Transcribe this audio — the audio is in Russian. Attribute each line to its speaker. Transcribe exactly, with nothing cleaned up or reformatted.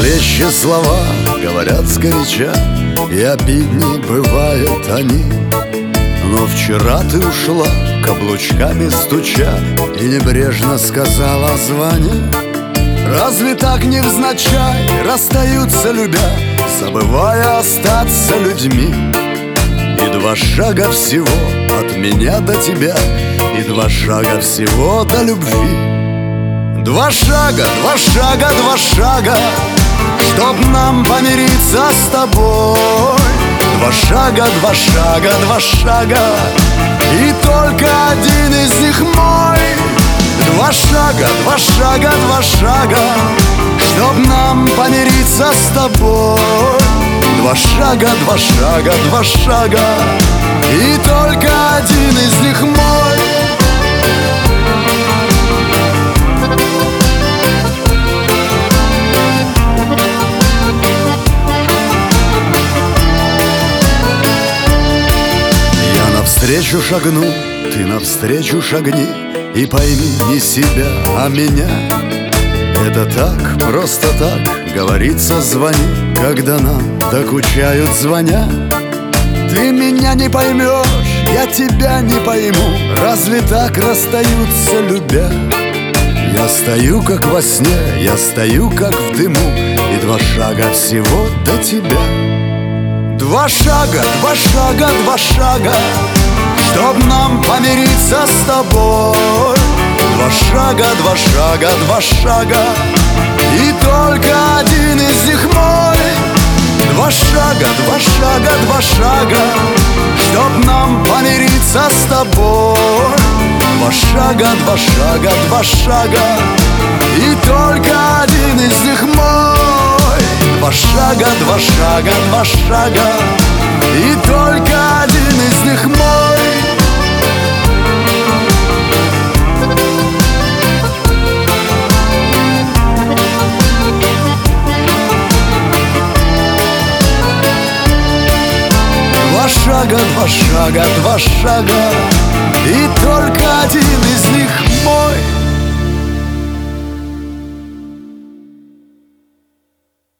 Speaker 1: Зловещие слова говорят сгоряча, и обидней бывают они. Но вчера ты ушла, каблучками стуча, и небрежно сказала звони. Разве так невзначай расстаются любя, забывая остаться людьми? И два шага всего от меня до тебя, и два шага всего до любви. Два шага, два шага, два шага, чтоб нам помириться с тобой. Два шага, два шага, два шага, и только один из них мой. Два шага, два шага, два шага, чтоб нам помириться с тобой. Два шага, два шага, два шага, и только один из них мой. Я навстречу шагну, ты навстречу шагни, и пойми не себя, а меня. Это так, просто так, говорится, звони, когда нам докучают звоня. Ты меня не поймешь, я тебя не пойму, разве так расстаются любя? Я стою, как во сне, я стою, как в дыму, и два шага всего до тебя. Два шага, два шага, два шага, чтоб нам помириться с тобой. Два шага, два шага, два шага, и только один из них мой. Два шага, два шага, два шага, чтоб нам помириться с тобой. Два шага, два шага, два шага, и только один из них мой. Два шага, два шага, два шага, и только один из них мой. Два шага, два шага, два шага, и только один из них мой.